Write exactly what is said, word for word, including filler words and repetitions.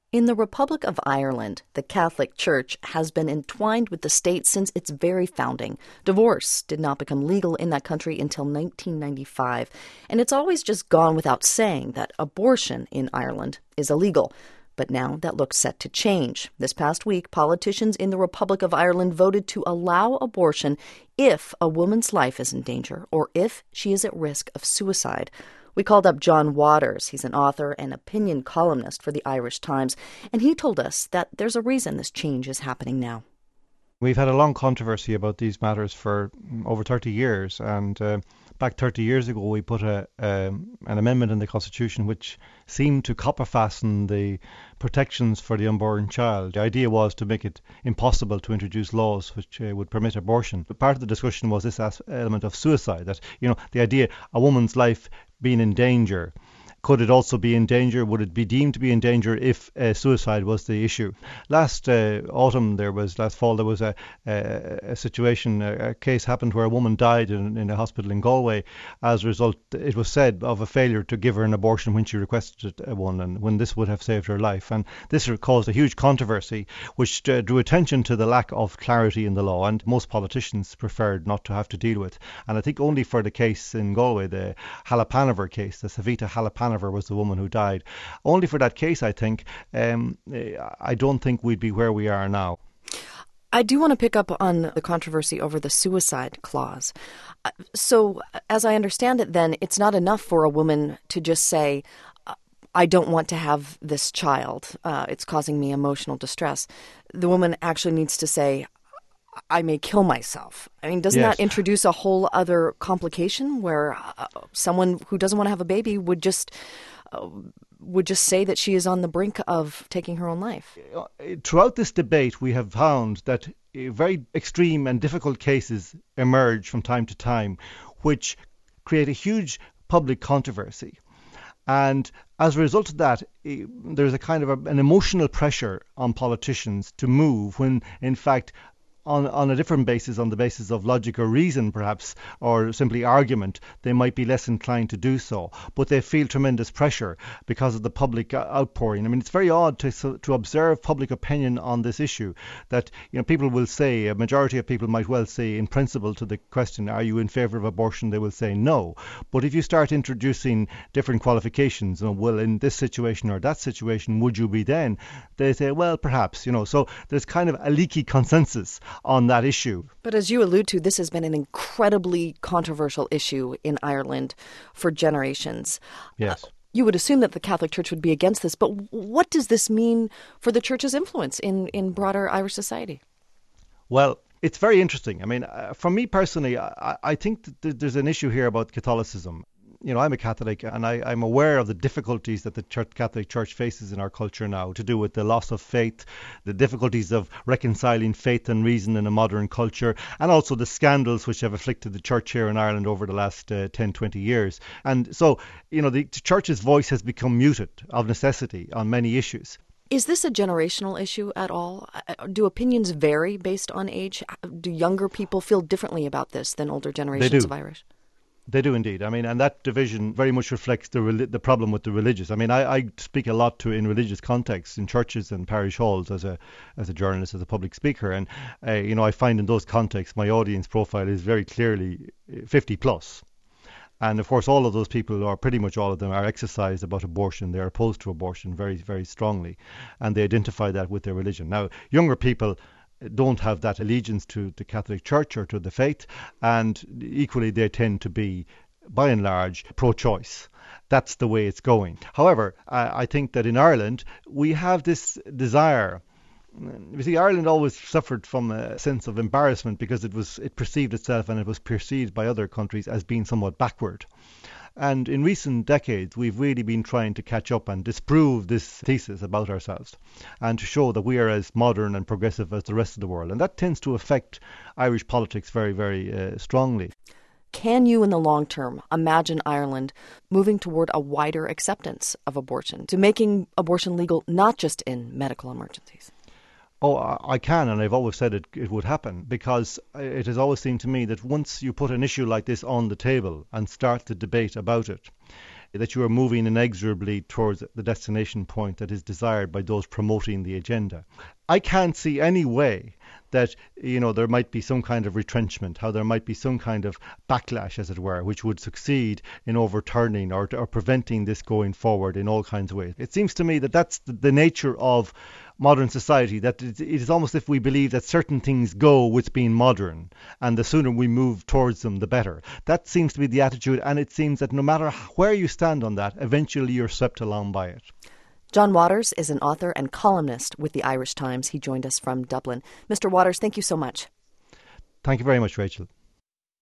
In the Republic of Ireland, the Catholic Church has been entwined with the state since its very founding. Divorce did not become legal in that country until nineteen ninety-five, and it's always just gone without saying that abortion in Ireland is illegal. But now that looks set to change. This past week, politicians in the Republic of Ireland voted to allow abortion if a woman's life is in danger or if she is at risk of suicide. We called up John Waters. He's an author and opinion columnist for the Irish Times, and he told us that there's a reason this change is happening now. We've had a long controversy about these matters for over thirty years, and uh, back thirty years ago we put a um, an amendment in the Constitution which seemed to copper fasten the protections for the unborn child. The idea was to make it impossible to introduce laws which uh, would permit abortion. But part of the discussion was this as- element of suicide, that, you know, the idea a woman's life being in danger. Could it also be in danger? Would it be deemed to be in danger if uh, suicide was the issue? Last uh, autumn, there was, last fall, there was a, a, a situation, a, a case happened where a woman died in, in a hospital in Galway. As a result, it was said, of a failure to give her an abortion when she requested one, and when this would have saved her life. And this caused a huge controversy, which uh, drew attention to the lack of clarity in the law, and most politicians preferred not to have to deal with. And I think only for the case in Galway, the Halappanavar case, the Savita Halappanavar was the woman who died. Only for that case, I think, um, I don't think we'd be where we are now. I do want to pick up on the controversy over the suicide clause. So, as I understand it, then, it's not enough for a woman to just say, I don't want to have this child. Uh, it's causing me emotional distress. The woman actually needs to say, I may kill myself. I mean, doesn't Yes. that introduce a whole other complication where uh, someone who doesn't want to have a baby would just uh, would just say that she is on the brink of taking her own life? Throughout this debate, we have found that very extreme and difficult cases emerge from time to time, which create a huge public controversy. And as a result of that, there's a kind of a, an emotional pressure on politicians to move when, in fact, On, on a different basis, on the basis of logic or reason, perhaps, or simply argument, they might be less inclined to do so. But they feel tremendous pressure because of the public outpouring. I mean, it's very odd to to observe public opinion on this issue. That, you know, people will say, a majority of people might well say, in principle, to the question, "Are you in favour of abortion?" They will say no. But if you start introducing different qualifications, you know, well, in this situation or that situation, would you be then? They say, well, perhaps. You know, so there's kind of a leaky consensus on that issue. But as you allude to, this has been an incredibly controversial issue in Ireland for generations. Yes. Uh, you would assume that the Catholic Church would be against this, but what does this mean for the Church's influence in, in broader Irish society? Well, it's very interesting. I mean, uh, for me personally, I, I think that th- there's an issue here about Catholicism. You know, I'm a Catholic, and I, I'm aware of the difficulties that the Church, Catholic Church faces in our culture now, to do with the loss of faith, the difficulties of reconciling faith and reason in a modern culture, and also the scandals which have afflicted the Church here in Ireland over the last uh, ten, twenty years. And so, you know, the Church's voice has become muted of necessity on many issues. Is this a generational issue at all? Do opinions vary based on age? Do younger people feel differently about this than older generations of Irish? They do indeed. I mean, and that division very much reflects the rel- the problem with the religious. I mean, I, I speak a lot to in religious contexts, in churches and parish halls, as a as a journalist, as a public speaker, and uh, you know, I find in those contexts my audience profile is very clearly fifty plus. And of course, all of those people, or pretty much all of them, are exercised about abortion. They're opposed to abortion very, very strongly, and they identify that with their religion. Now, younger people don't have that allegiance to the Catholic Church or to the faith, and equally they tend to be, by and large, pro-choice. That's the way it's going. However, I, I think that in Ireland we have this desire. You see, Ireland always suffered from a sense of embarrassment because it was it perceived itself, and it was perceived by other countries, as being somewhat backward. And in recent decades, we've really been trying to catch up and disprove this thesis about ourselves, and to show that we are as modern and progressive as the rest of the world. And that tends to affect Irish politics very, very uh, strongly. Can you, in the long term, imagine Ireland moving toward a wider acceptance of abortion, to making abortion legal not just in medical emergencies? Oh, I can, and I've always said it, it would happen, because it has always seemed to me that once you put an issue like this on the table and start the debate about it, that you are moving inexorably towards the destination point that is desired by those promoting the agenda. I can't see any way that, you know, there might be some kind of retrenchment, how there might be some kind of backlash, as it were, which would succeed in overturning or, or preventing this going forward in all kinds of ways. It seems to me that that's the, the nature of modern society, that it, it is almost if we believe that certain things go with being modern, and the sooner we move towards them, the better. That seems to be the attitude, and it seems that no matter where you stand on that, eventually you're swept along by it. John Waters is an author and columnist with the Irish Times. He joined us from Dublin. Mister Waters, thank you so much. Thank you very much, Rachel.